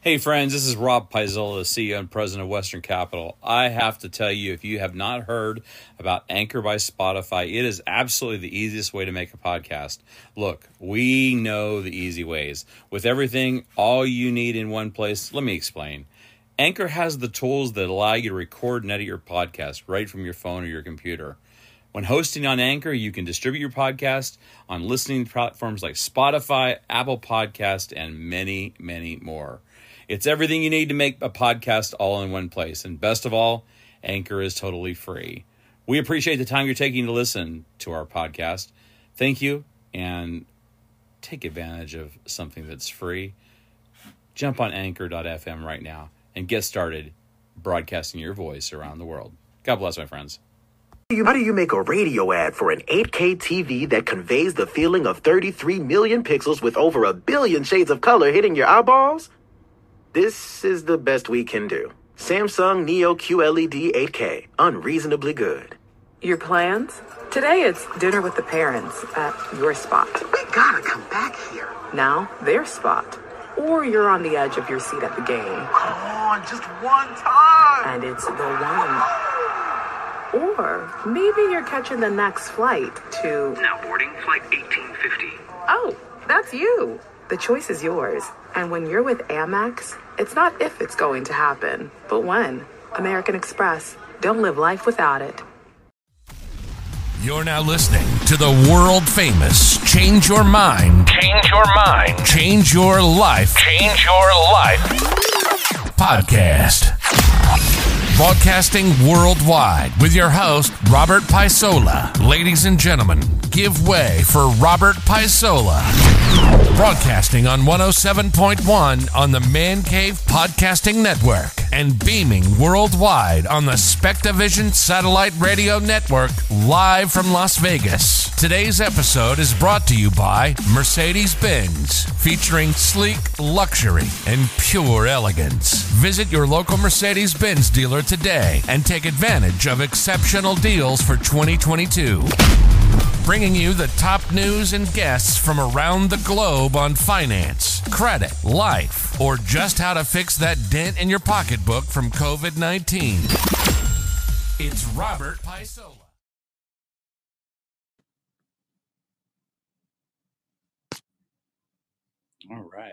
Hey friends, this is Rob Paisola, CEO and President of Western Capital. I have to tell you, if you have not heard about Anchor by Spotify, it is absolutely the easiest way to make a podcast. Look, we know the easy ways. With everything, all you need in one place, let me explain. Anchor has the tools that allow you to record and edit your podcast right from your phone or your computer. When hosting on Anchor, you can distribute your podcast on listening platforms like Spotify, Apple Podcast, and many, many more. It's everything you need to make a podcast all in one place. And best of all, Anchor is totally free. We appreciate the time you're taking to listen to our podcast. Thank you, and take advantage of something that's free. Jump on anchor.fm right now and get started broadcasting your voice around the world. God bless, my friends. How do you make a radio ad for an 8K TV that conveys the feeling of 33 million pixels with over a billion shades of color hitting your eyeballs? This is the best we can do. Samsung Neo QLED 8K, unreasonably good. Your plans? Today it's dinner with the parents at your spot. We gotta come back here. Now, their spot. Or you're on the edge of your seat at the game. Come on, just one time. And it's the one. Or maybe you're catching the next flight to... Now boarding flight 1850. Oh, that's you. The choice is yours. And when you're with Amex, it's not if it's going to happen, but when. American Express. Don't live life without it. You're now listening to the world famous Change Your Mind, Change Your Mind, Change Your Life, Change Your Life podcast. Broadcasting worldwide with your host, Robert Paisola. Ladies and gentlemen, give way for Robert Paisola. Broadcasting on 107.1 on the Man Cave Podcasting Network and beaming worldwide on the Spectavision Satellite Radio Network live from Las Vegas. Today's episode is brought to you by Mercedes-Benz, featuring sleek luxury and pure elegance. Visit your local Mercedes-Benz dealer today and take advantage of exceptional deals for 2022. Bringing you the top news and guests from around the globe on finance, credit, life, or just how to fix that dent in your pocketbook from COVID-19. It's Robert Paisola. All right.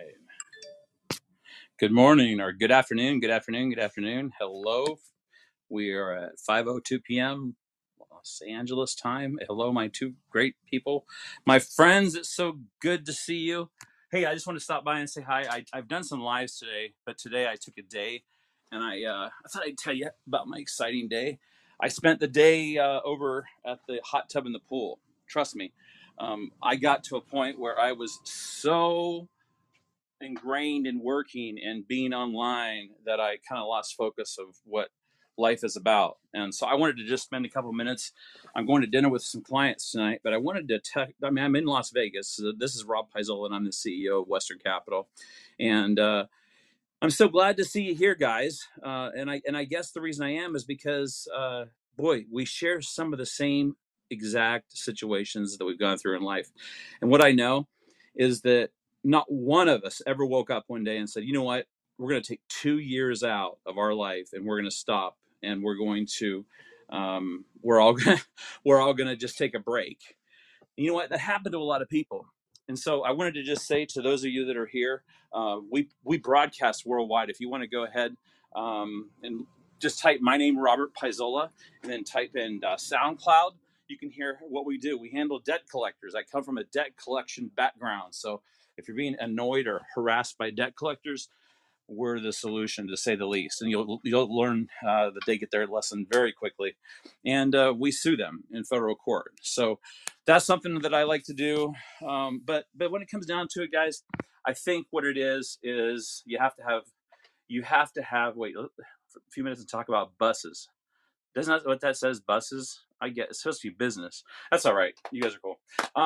Good morning, or good afternoon, good afternoon, good afternoon. Hello. We are at 5:02 p.m. Los Angeles time. Hello, my two great people. My friends, it's so good to see you. Hey, I just want to stop by and say hi. I've done some lives today, but today I took a day, and I thought I'd tell you about my exciting day. I spent the day over at the hot tub in the pool. Trust me, I got to a point where I was so ingrained in working and being online that I kind of lost focus of what life is about. And so I wanted to just spend a couple minutes. I'm going to dinner with some clients tonight, but I wanted to I'm in Las Vegas. So this is Rob Paisola, and I'm the CEO of Western Capital. And I'm so glad to see you here, guys. And I guess the reason I am is because, boy, we share some of the same exact situations that we've gone through in life. And what I know is that not one of us ever woke up one day and said, you know what, we're going to take 2 years out of our life and we're going to stop and we're going to, we're all going to just take a break. And you know what, that happened to a lot of people. And so I wanted to just say to those of you that are here, we broadcast worldwide. If you want to go ahead and just type my name, Robert Paisola, and then type in SoundCloud, you can hear what we do. We handle debt collectors. I come from a debt collection background. So if you're being annoyed or harassed by debt collectors, we're the solution, to say the least. And you'll learn that they get their lesson very quickly. And we sue them in federal court. So that's something that I like to do. But when it comes down to it, guys, I think what it is you have to have, wait a few minutes to talk about buses. Doesn't that what that says, buses? I get it's supposed to be business. That's all right. You guys are cool.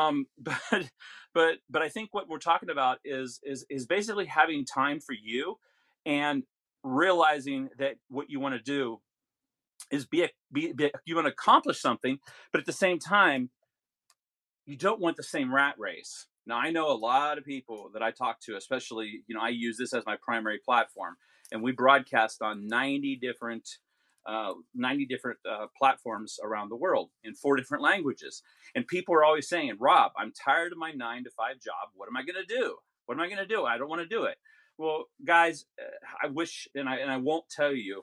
But I think what we're talking about is basically having time for you and realizing that what you want to do is you want to accomplish something, but at the same time, you don't want the same rat race. Now, I know a lot of people that I talk to, especially, I use this as my primary platform, and we broadcast on 90 different platforms around the world in 4 different languages. And people are always saying, Rob, I'm tired of my 9-to-5 job. What am I going to do? What am I going to do? I don't want to do it. Well, guys, I wish, and I won't tell you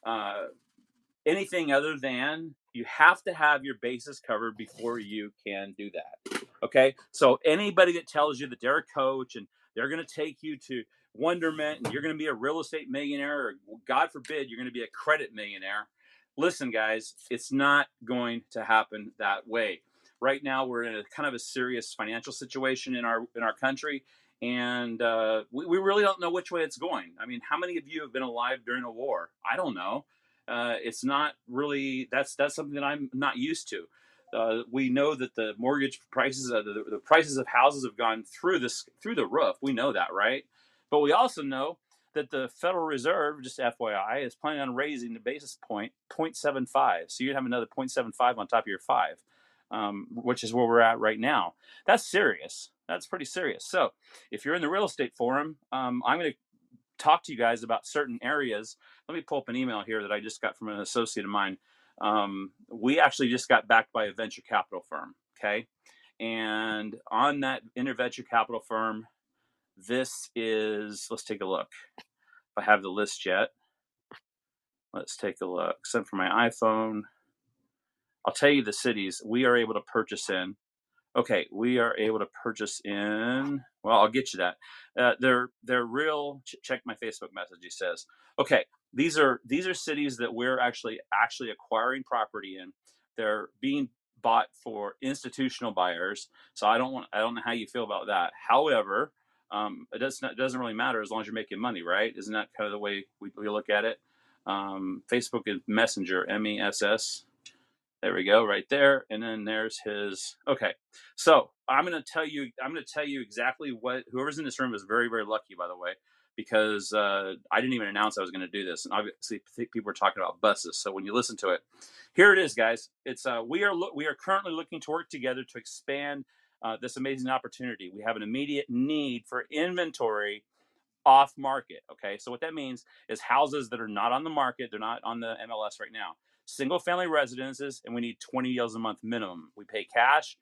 anything other than you have to have your bases covered before you can do that. Okay, so anybody that tells you that they're a coach and they're going to take you to wonderment and you're going to be a real estate millionaire, or God forbid you're going to be a credit millionaire, listen, guys, it's not going to happen that way. Right now, we're in a kind of a serious financial situation in our country, and we really don't know which way it's going. I mean, how many of you have been alive during a war? I don't know. It's not really, that's something that I'm not used to. We know that the mortgage prices, the prices of houses have gone through the roof. We know that, right? But we also know that the Federal Reserve, just FYI, is planning on raising the basis point 0.75. So you'd have another 0.75 on top of your 5, which is where we're at right now. That's serious. That's pretty serious. So if you're in the real estate forum, I'm going to talk to you guys about certain areas. Let me pull up an email here that I just got from an associate of mine. We actually just got backed by a venture capital firm. Okay. And on that venture capital firm, this is, let's take a look. If I have the list yet, let's take a look. Sent from my iPhone. I'll tell you the cities we are able to purchase in. Okay, we are able to purchase in, well, I'll get you that. They're real, check my Facebook message, he says. Okay, these are cities that we're actually acquiring property in. They're being bought for institutional buyers. So I don't know how you feel about that. However, it doesn't really matter as long as you're making money, right? Isn't that kind of the way we look at it? Facebook and Messenger, MESS. There we go, right there, and then there's his. Okay, so I'm going to tell you exactly what. Whoever's in this room is very, very lucky, by the way, because I didn't even announce I was going to do this, and obviously people were talking about buses. So when you listen to it, here it is, guys. It's we are currently looking to work together to expand this amazing opportunity. We have an immediate need for inventory off market. Okay, so what that means is houses that are not on the market, they're not on the MLS right now. Single family residences, and we need 20 deals a month minimum. We pay cash.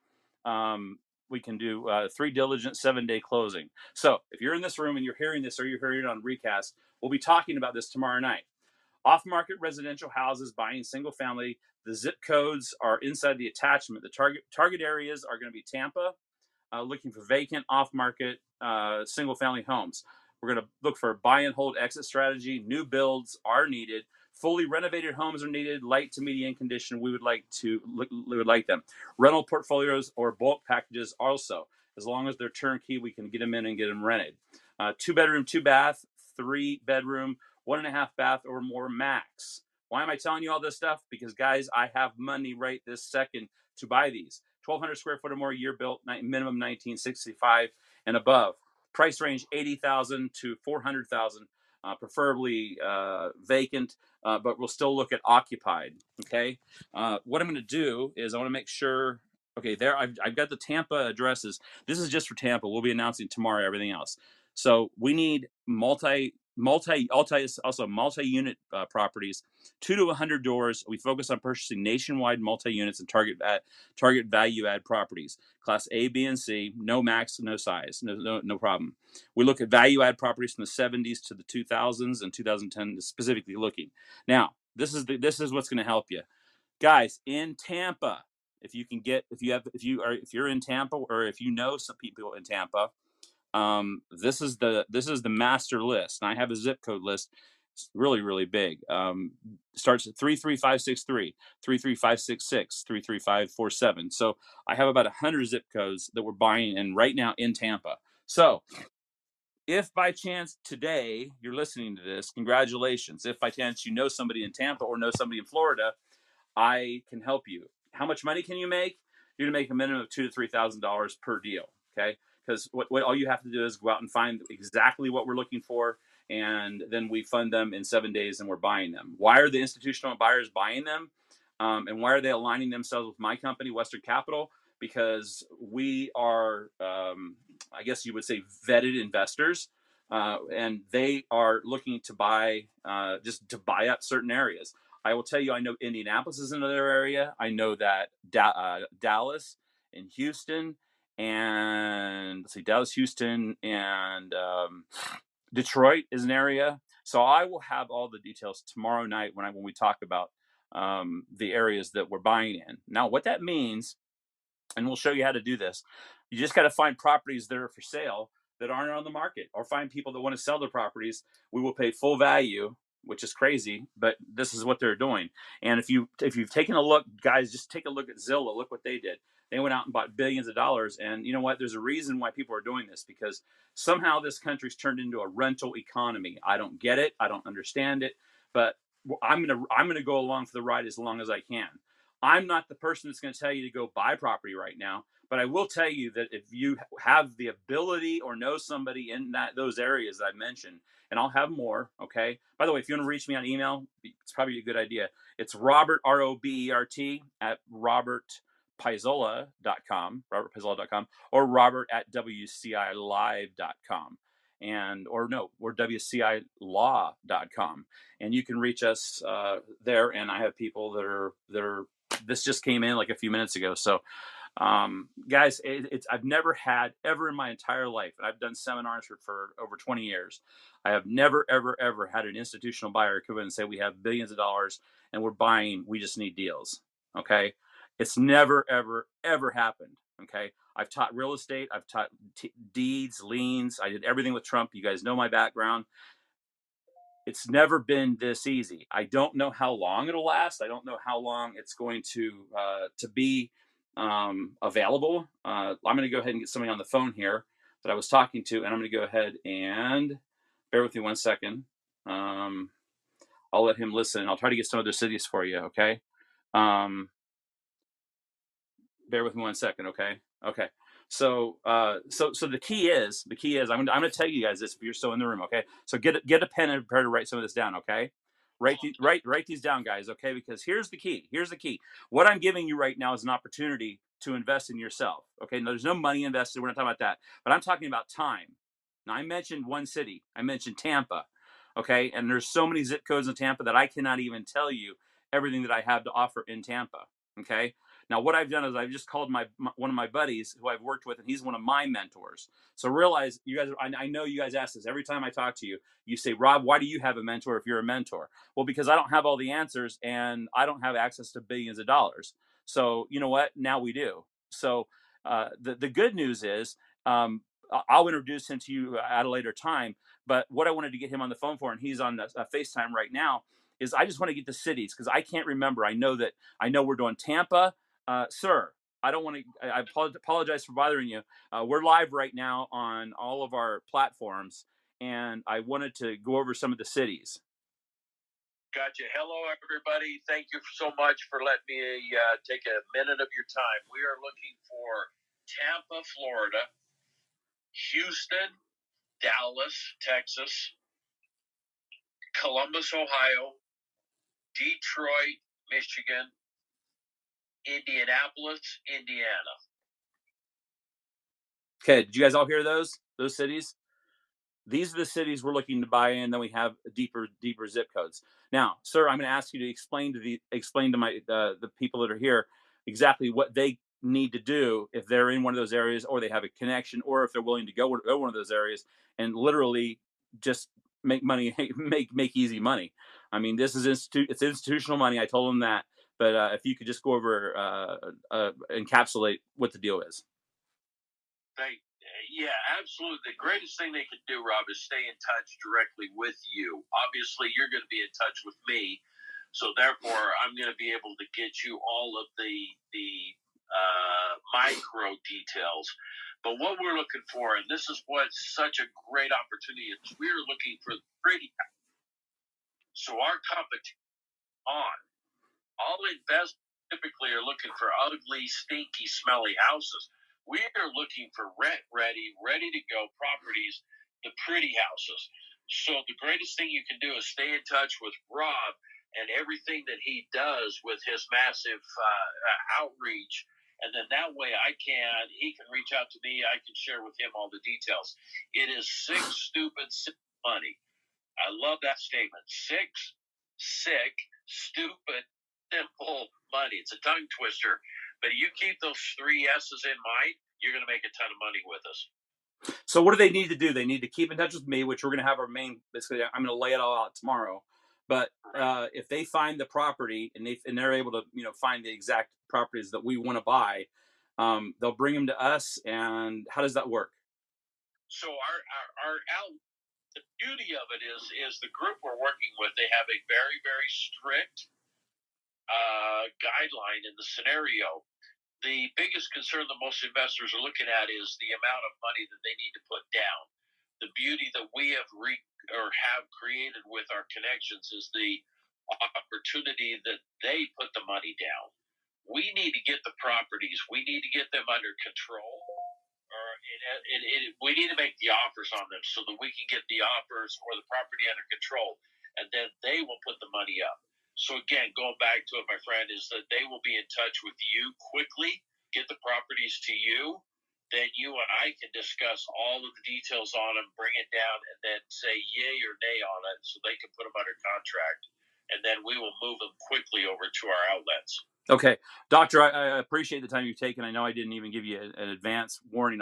We can do 3 diligent 7-day closing. So if you're in this room and you're hearing this, or you're hearing it on Recast, we'll be talking about this tomorrow night. Off-market residential houses, buying single family. The zip codes are inside the attachment. The target areas are going to be Tampa, looking for vacant off-market single family homes. We're going to look for a buy and hold exit strategy. New builds are needed. Fully renovated homes are needed. Light to medium condition. We would like them. Rental portfolios or bulk packages also. As long as they're turnkey, we can get them in and get them rented. 2-bedroom, 2-bath, 3-bedroom, 1.5 bath or more max. Why am I telling you all this stuff? Because guys, I have money right this second to buy these. 1,200 square foot or more, year built, minimum 1965 and above. Price range $80,000 to $400,000, preferably vacant, but we'll still look at occupied. Okay. What I'm going to do is I want to make sure. Okay, there I've got the Tampa addresses. This is just for Tampa. We'll be announcing tomorrow everything else. So we need multi-unit properties, 2 to 100 doors. We focus on purchasing nationwide multi-units and target value add properties. Class A, B, and C, no max, no size, no problem. We look at value add properties from the 70s to the 2000s and 2010, specifically looking. Now, this is what's going to help you, guys, in Tampa. If you're in Tampa, or if you know some people in Tampa. This is the master list, and I have a zip code list. It's really, really big. Starts at 33563, 33566, 33547. So I have about 100 zip codes that we're buying in right now in Tampa. So if by chance today you're listening to this, congratulations. If by chance you know somebody in Tampa or know somebody in Florida, I can help you. How much money can you make? You're gonna make a minimum of $2,000 to $3,000 per deal. Okay. Because what all you have to do is go out and find exactly what we're looking for, and then we fund them in 7 days, and we're buying them. Why are the institutional buyers buying them? And why are they aligning themselves with my company, Western Capital? Because we are I guess you would say, vetted investors, and they are looking to buy just to buy up certain areas. I will tell you, I know Indianapolis is another area. I know that Dallas and Houston, and let's see, Dallas, Houston, and Detroit is an area. So I will have all the details tomorrow night when we talk about the areas that we're buying in. Now, what that means, and we'll show you how to do this. You just got to find properties that are for sale that aren't on the market, or find people that want to sell their properties. We will pay full value, which is crazy, but this is what they're doing. And if you've taken a look, guys, just take a look at Zillow. Look what they did. They went out and bought billions of dollars. And you know what? There's a reason why people are doing this, because somehow this country's turned into a rental economy. I don't get it. I don't understand it, but I'm gonna go along for the ride as long as I can. I'm not the person that's going to tell you to go buy property right now, but I will tell you that if you have the ability or know somebody in those areas that I mentioned, and I'll have more, okay? By the way, if you want to reach me on email, it's probably a good idea. It's Robert, ROBERT, at robertpaisola.com, or robert@wcilive.com. Or WCIlaw.com. And you can reach us there, and I have people that are this just came in like a few minutes ago. So, guys, I've never had ever in my entire life, and I've done seminars for over 20 years. I have never, ever, ever had an institutional buyer come in and say, we have billions of dollars and we're buying, we just need deals. Okay. It's never, ever, ever happened. Okay. I've taught real estate. I've taught deeds, liens. I did everything with Trump. You guys know my background. It's never been this easy. I don't know how long it'll last. I don't know how long it's going to be available. I'm going to go ahead and get somebody on the phone here that I was talking to, and I'm going to go ahead and bear with me 1 second. I'll let him listen. I'll try to get some other cities for you. Okay. Bear with me 1 second. Okay. Okay. So the key is I'm going to tell you guys this if you're still in the room. Okay. So get a pen and prepare to write some of this down. Okay. Write these down, guys. Okay. Because here's the key. What I'm giving you right now is an opportunity to invest in yourself. Okay. Now, there's no money invested. We're not talking about that, but I'm talking about time. Now, I mentioned one city. I mentioned Tampa. Okay. And there's so many zip codes in Tampa that I cannot even tell you everything that I have to offer in Tampa. Okay. Now, what I've done is I've just called one of my buddies who I've worked with, and he's one of my mentors. So realize, you guys, I know you guys ask this every time I talk to you. You say, Rob, why do you have a mentor if you're a mentor? Well, because I don't have all the answers, and I don't have access to billions of dollars. So you know what? Now we do. So the good news is I'll introduce him to you at a later time. But what I wanted to get him on the phone for, and he's on FaceTime right now, is I just want to get the cities, because I can't remember. I know we're doing Tampa. Sir, I don't want to. I apologize for bothering you. We're live right now on all of our platforms, and I wanted to go over some of the cities. Gotcha. Hello, everybody. Thank you so much for letting me take a minute of your time. We are looking for Tampa, Florida, Houston, Dallas, Texas, Columbus, Ohio, Detroit, Michigan, Indianapolis, Indiana. Okay, did you guys all hear those cities? These are the cities we're looking to buy in. Then we have deeper zip codes. Now, sir, I'm going to ask you to explain to my the people that are here exactly what they need to do if they're in one of those areas, or they have a connection, or if they're willing to go one of those areas and literally just make money, make easy money. I mean, this is it's institutional money. I told them that. But if you could just go over, encapsulate what the deal is. Yeah, absolutely. The greatest thing they can do, Rob, is stay in touch directly with you. Obviously, you're going to be in touch with me, so therefore, I'm going to be able to get you all of the micro details. But what we're looking for, and this is what's such a great opportunity, is we're looking for the pretty. So our competition on. All investors typically are looking for ugly, stinky, smelly houses. We are looking for rent-ready, ready-to-go properties, the pretty houses. So the greatest thing you can do is stay in touch with Rob and everything that he does with his massive outreach And then that way he can reach out to me. I can share with him all the details. It is sick, stupid, simple money. I love that statement. Sick, stupid, simple money. It's a tongue twister. But you keep those 3 S's in mind, you're going to make a ton of money with us. So what do they need to do? They need to keep in touch with me, which we're going to have our main, basically, I'm going to lay it all out tomorrow. But if they find the property and they're able to, find the exact properties that we want to buy, they'll bring them to us. And how does that work? So the beauty of it is the group we're working with, they have a very, very strict guideline in the scenario. The biggest concern that most investors are looking at is the amount of money that they need to put down. The beauty that we have created with our connections is the opportunity that they put the money down. We need to get the properties. We need to get them under control. We need to make the offers on them so that we can get the offers or the property under control, and then they will put the money up. So again, going back to it, my friend, is that they will be in touch with you quickly, get the properties to you, then you and I can discuss all of the details on them, bring it down, and then say yay or nay on it so they can put them under contract, and then we will move them quickly over to our outlets. Okay, Doctor, I appreciate the time you've taken. I know I didn't even give you an advance warning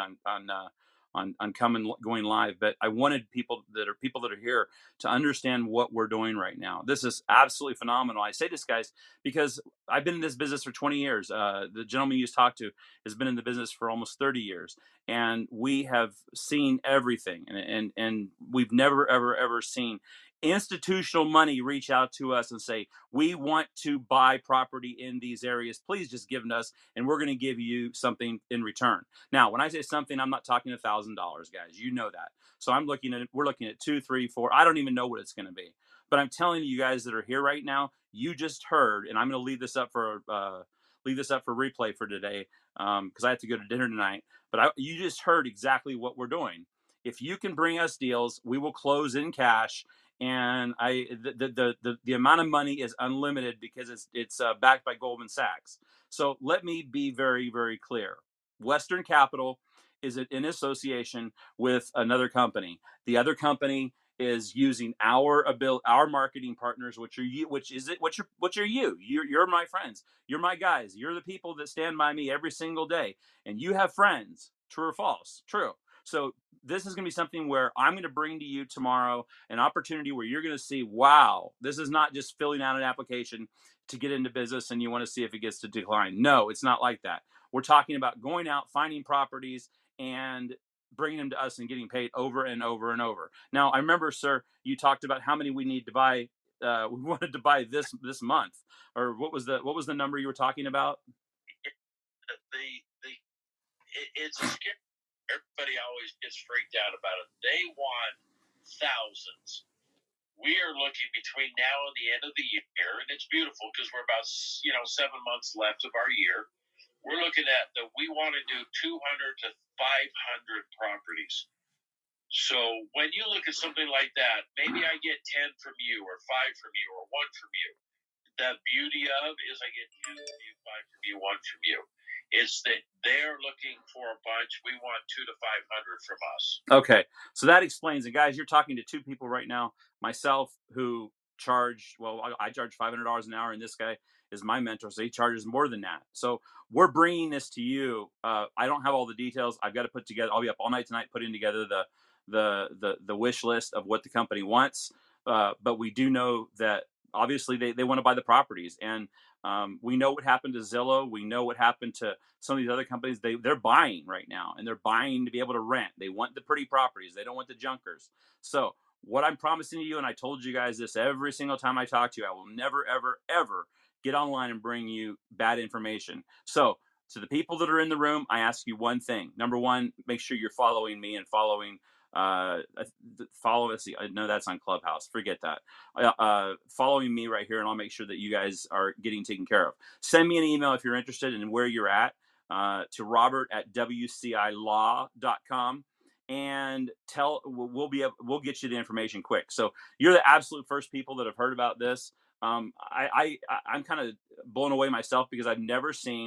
on going live, but I wanted people that are here to understand what we're doing right now. This is absolutely phenomenal. I say this, guys, because I've been in this business for 20 years. The gentleman you just talked to has been in the business for almost 30 years, and we have seen everything, and we've never, ever seen institutional money reach out to us and say, we want to buy property in these areas. Please just give it to us, and we're going to give you something in return. Now, when I say something, I'm not talking $1,000, guys. You know that. So we're looking at 2, 3, 4. I don't even know what it's going to be. But I'm telling you guys that are here right now, you just heard, and I'm going to leave this up for replay for today because I have to go to dinner tonight. But you just heard exactly what we're doing. If you can bring us deals, we will close in cash. And the amount of money is unlimited because it's backed by Goldman Sachs. So let me be very, very clear. Western Capital is in association with another company. The other company is using our marketing partners, which are you. You're my friends. You're my guys. You're the people that stand by me every single day. And you have friends. True or false? True. So this is going to be something where I'm going to bring to you tomorrow an opportunity where you're going to see, wow, this is not just filling out an application to get into business and you want to see if it gets to decline. No, it's not like that. We're talking about going out, finding properties, and bringing them to us and getting paid over and over and over. Now, I remember, sir, you talked about how many we need to buy. We wanted to buy this month, or what was the number you were talking about? It's a scary. Everybody always gets freaked out about it. They want thousands. We are looking between now and the end of the year, and it's beautiful because we're about 7 months left of our year. We're looking at that we want to do 200 to 500 properties. So when you look at something like that, maybe I get 10 from you, or 5 from you, or 1 from you. The beauty of is I get 10 from you, 5 from you, 1 from you. It's that they're looking for a bunch. We want 200 to 500 from us. Okay, so that explains it, guys. You're talking to 2 people right now. Myself, who I charge $500 an hour, and this guy is my mentor, so he charges more than that. So we're bringing this to you. I don't have all the details. I've got to put together. I'll be up all night tonight putting together the wish list of what the company wants. But we do know that obviously they want to buy the properties, and we know what happened to Zillow. We know what happened to some of these other companies. They're buying right now, and they're buying to be able to rent. They want the pretty properties. They don't want the junkers. So what I'm promising you, and I told you guys this every single time I talk to you, I will never, ever, ever get online and bring you bad information. So to the people that are in the room, I ask you one thing. Number one, make sure you're following me and following follow us. No, that's on Clubhouse. Forget that. Following me right here, and I'll make sure that you guys are getting taken care of. Send me an email if you're interested in where you're at to robert@wcilaw.com, and we'll get you the information quick. So you're the absolute first people that have heard about this. I'm kind of blown away myself because I've never seen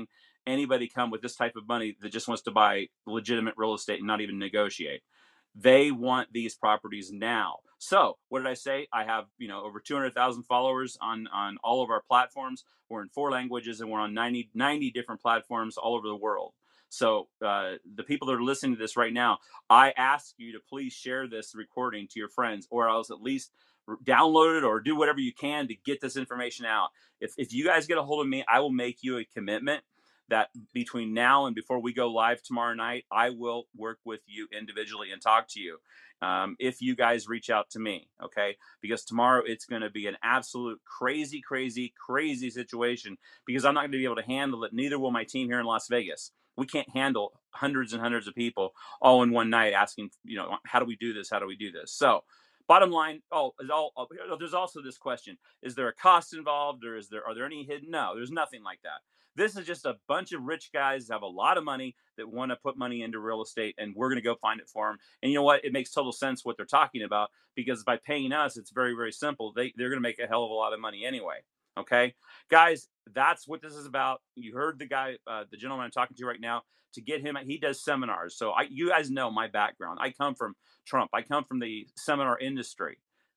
anybody come with this type of money that just wants to buy legitimate real estate and not even negotiate. They want these properties now. So what did I say? I have, over 200,000 followers on all of our platforms. We're in 4 languages and we're on 90 different platforms all over the world. So the people that are listening to this right now, I ask you to please share this recording to your friends, or else at least download it or do whatever you can to get this information out. If you guys get a hold of me, I will make you a commitment that between now and before we go live tomorrow night, I will work with you individually and talk to you if you guys reach out to me, okay? Because tomorrow it's going to be an absolute crazy situation, because I'm not going to be able to handle it. Neither will my team here in Las Vegas. We can't handle hundreds and hundreds of people all in one night asking, how do we do this? How do we do this? So bottom line, there's also this question: is there a cost involved, or are there any hidden? No, there's nothing like that. This is just a bunch of rich guys that have a lot of money that want to put money into real estate, and we're going to go find it for them. And you know what? It makes total sense what they're talking about, because by paying us, it's very, very simple. They're going to make a hell of a lot of money anyway. Okay, guys, that's what this is about. You heard the guy, the gentleman I'm talking to right now. To get him, he does seminars. So you guys know my background. I come from Trump. I come from the seminar industry.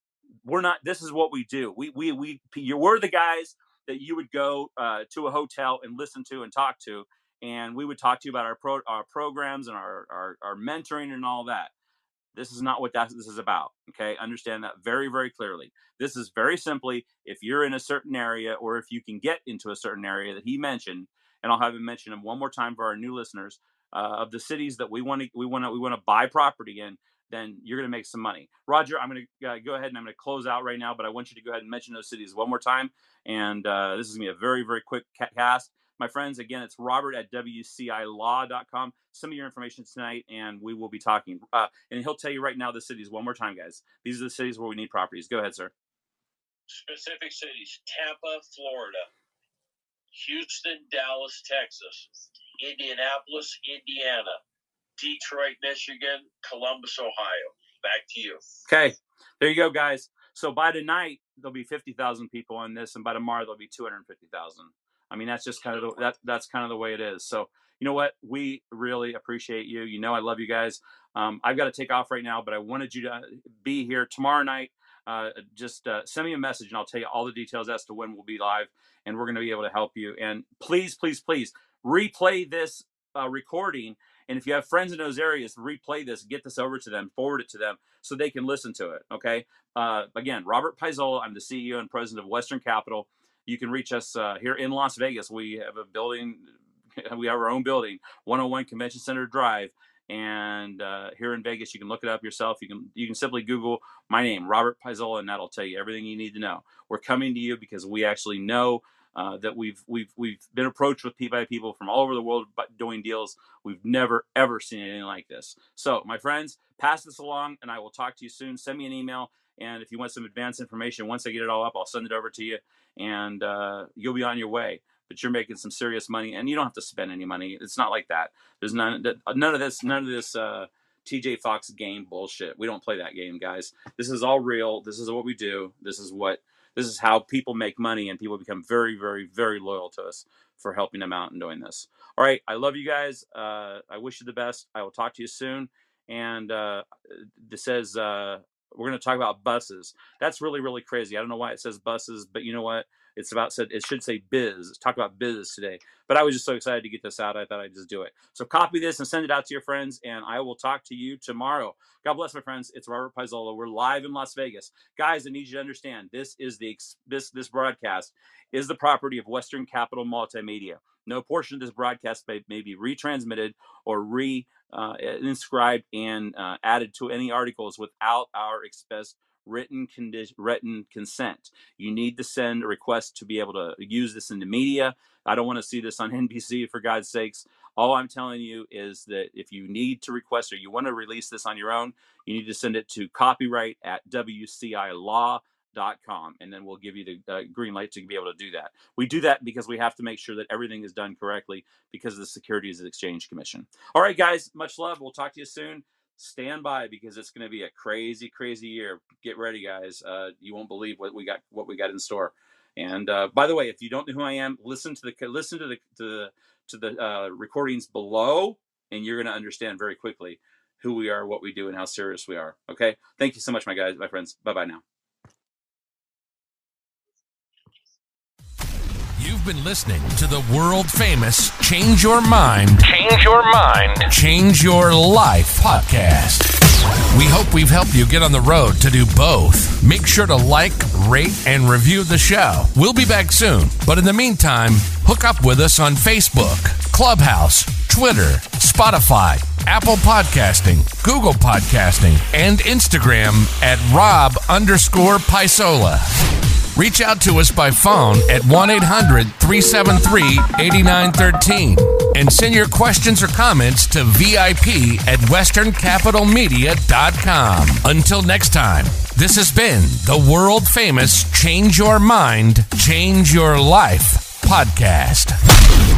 This is what we do. We're the guys that you would go to a hotel and listen to and talk to, and we would talk to you about our programs and our mentoring and all that. This is not what this is about, okay? Understand that very, very clearly. This is very simply, if you're in a certain area, or if you can get into a certain area that he mentioned, and I'll have him mention them one more time for our new listeners, of the cities that we want to buy property in, then you're going to make some money. Roger, I'm going to go ahead and I'm going to close out right now, but I want you to go ahead and mention those cities one more time. And this is going to be a very, very quick cast. My friends, again, it's Robert at WCIlaw.com. Send me your information tonight, and we will be talking. And he'll tell you right now the cities one more time, guys. These are the cities where we need properties. Go ahead, sir. Specific cities: Tampa, Florida; Houston, Dallas, Texas; Indianapolis, Indiana; Detroit, Michigan; Columbus, Ohio. Back to you. Okay, there you go, guys. So by tonight, there'll be 50,000 people on this, and by tomorrow, there'll be 250,000. I mean, that's just kind of that's kind of the way it is. So you know what? We really appreciate you. I love you guys. I've got to take off right now, but I wanted you to be here tomorrow night. Just send me a message, and I'll tell you all the details as to when we'll be live, and we're going to be able to help you. And please, please, please replay this recording. And if you have friends in those areas, replay this, get this over to them, forward it to them so they can listen to it. Okay. Again, Robert Paisola. I'm the CEO and president of Western Capital. You can reach us here in Las Vegas. We have a building. We have our own building, 101 Convention Center Drive. And here in Vegas, you can look it up yourself. You can simply Google my name, Robert Paisola, and that'll tell you everything you need to know. We're coming to you because we actually know that we've been approached by people from all over the world doing deals. We've never, ever seen anything like this. So, my friends, pass this along, and I will talk to you soon. Send me an email, and if you want some advanced information, once I get it all up, I'll send it over to you, and you'll be on your way. But you're making some serious money, and you don't have to spend any money. It's not like that. There's none of this TJ Fox game bullshit. We don't play that game, guys. This is all real. This is what we do. This is how people make money, and people become very, very, very loyal to us for helping them out and doing this. All right. I love you guys. I wish you the best. I will talk to you soon. And this says we're going to talk about buses. That's really, really crazy. I don't know why it says buses, but you know what? It should say biz. Talk about biz today. But I was just so excited to get this out. I thought I'd just do it. So copy this and send it out to your friends, and I will talk to you tomorrow. God bless, my friends. It's Robert Paisola. We're live in Las Vegas. Guys, I need you to understand, this broadcast is the property of Western Capital Multimedia. No portion of this broadcast may be retransmitted or inscribed and added to any articles without our express written consent. You need to send a request to be able to use this in the media. I don't want to see this on NBC, for God's sakes. All I'm telling you is that if you need to request or you want to release this on your own, you need to send it to copyright@WCIlaw.com, and then we'll give you the green light to be able to do that. We do that because we have to make sure that everything is done correctly because of the Securities and Exchange Commission. All right, guys, much love. We'll talk to you soon. Stand by because it's going to be a crazy, crazy year. Get ready, guys. You won't believe what we got in store. And by the way, if you don't know who I am, listen to the recordings below, and you're going to understand very quickly who we are, what we do, and how serious we are. Okay? Thank you so much, my friends. Bye-bye now. You've been listening to the world famous Change Your Mind, Change Your Mind, Change Your Life podcast. We hope we've helped you get on the road to do both. Make sure to like, rate, and review the show. We'll be back soon. But in the meantime, hook up with us on Facebook, Clubhouse, Twitter, Spotify, Apple Podcasting, Google Podcasting, and Instagram at Rob_Paisola. Reach out to us by phone at 1-800-373-8913 and send your questions or comments to VIP@westerncapitalmedia.com. Until next time, this has been the world famous Change Your Mind, Change Your Life podcast.